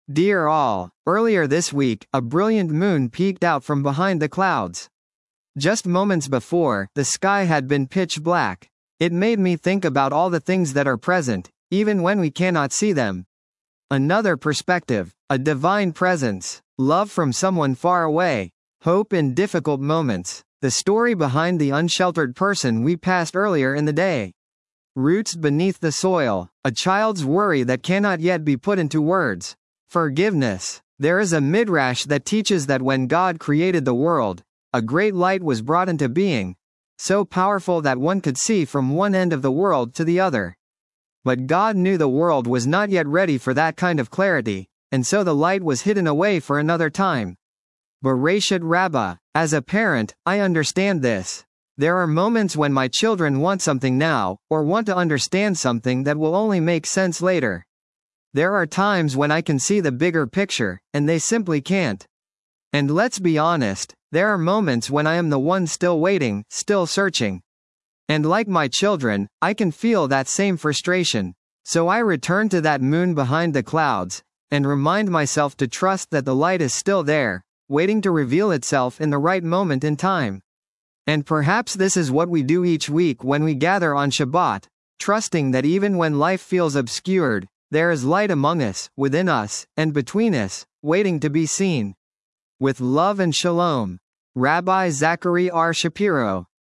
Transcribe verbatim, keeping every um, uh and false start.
Dear all, earlier this week, a brilliant moon peeked out from behind the clouds. Just moments before, the sky had been pitch black. It made me think about all the things that are present, even when we cannot see them. Another perspective, a divine presence, love from someone far away, hope in difficult moments, the story behind the unsheltered person we passed earlier in the day. Roots beneath the soil, a child's worry that cannot yet be put into words. Forgiveness. There is a midrash that teaches that when God created the world, a great light was brought into being, so powerful that one could see from one end of the world to the other. But God knew the world was not yet ready for that kind of clarity, and so the light was hidden away for another time. Bereshit Rabbah. As a parent, I understand this. There are moments when my children want something now, or want to understand something that will only make sense later. There are times when I can see the bigger picture, and they simply can't. And let's be honest, there are moments when I am the one still waiting, still searching. And like my children, I can feel that same frustration. So I return to that moon behind the clouds, and remind myself to trust that the light is still there, waiting to reveal itself in the right moment in time. And perhaps this is what we do each week when we gather on Shabbat, trusting that even when life feels obscured, there is light among us, within us, and between us, waiting to be seen. With love and shalom. Rabbi Zachary R. Shapiro.